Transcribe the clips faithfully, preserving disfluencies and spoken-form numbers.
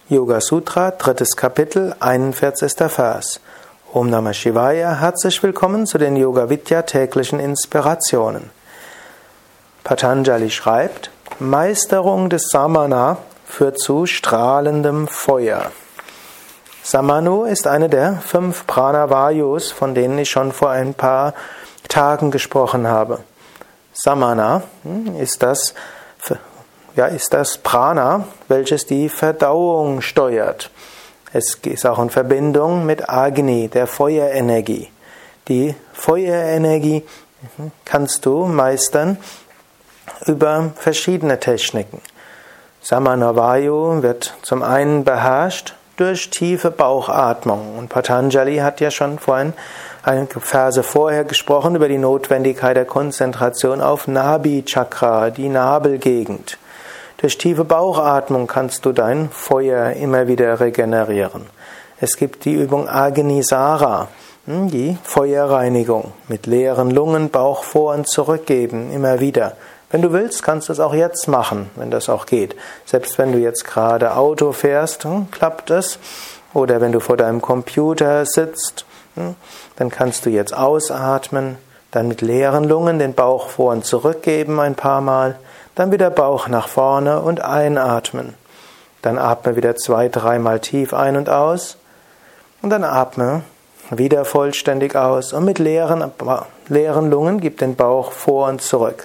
Yoga Sutra, drittes Kapitel, einundvierzigster Vers. Om Namah Shivaya, herzlich willkommen zu den Yoga Vidya täglichen Inspirationen. Patanjali schreibt, Meisterung des Samana führt zu strahlendem Feuer. Samanu ist eine der fünf Pranavayus, von denen ich schon vor ein paar Tagen gesprochen habe. Samana ist das Ja, ist das Prana, welches die Verdauung steuert. Es ist auch in Verbindung mit Agni, der Feuerenergie. Die Feuerenergie kannst du meistern über verschiedene Techniken. Samana Vayu wird zum einen beherrscht durch tiefe Bauchatmung. Und Patanjali hat ja schon vorhin eine Verse vorher gesprochen über die Notwendigkeit der Konzentration auf Nabhi Chakra, die Nabelgegend. Durch tiefe Bauchatmung kannst du dein Feuer immer wieder regenerieren. Es gibt die Übung Agnisara, die Feuerreinigung. Mit leeren Lungen Bauch vor und zurückgeben, immer wieder. Wenn du willst, kannst du es auch jetzt machen, wenn das auch geht. Selbst wenn du jetzt gerade Auto fährst, klappt es. Oder wenn du vor deinem Computer sitzt, dann kannst du jetzt ausatmen, dann mit leeren Lungen den Bauch vor und zurückgeben ein paar Mal. Dann wieder Bauch nach vorne und einatmen. Dann atme wieder zwei, dreimal tief ein und aus. Und dann atme wieder vollständig aus. Und mit leeren, leeren Lungen gib den Bauch vor und zurück.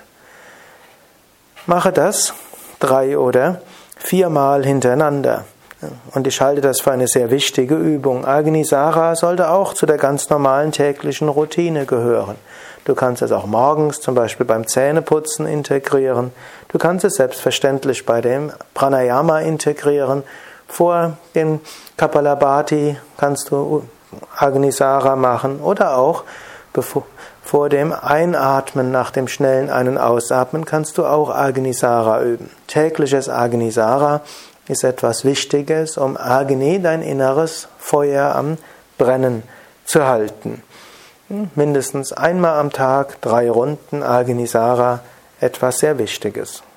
Mache das drei oder viermal hintereinander. Und ich halte das für eine sehr wichtige Übung. Agnisara sollte auch zu der ganz normalen täglichen Routine gehören. Du kannst es auch morgens, zum Beispiel beim Zähneputzen, integrieren. Du kannst es selbstverständlich bei dem Pranayama integrieren. Vor dem Kapalabhati kannst du Agnisara machen oder auch bevor, vor dem Einatmen nach dem schnellen Ein- und Ausatmen kannst du auch Agnisara üben. Tägliches Agnisara ist etwas Wichtiges, um Agni, dein inneres Feuer, am Brennen zu halten. Mindestens einmal am Tag, drei Runden Agnisara, etwas sehr Wichtiges.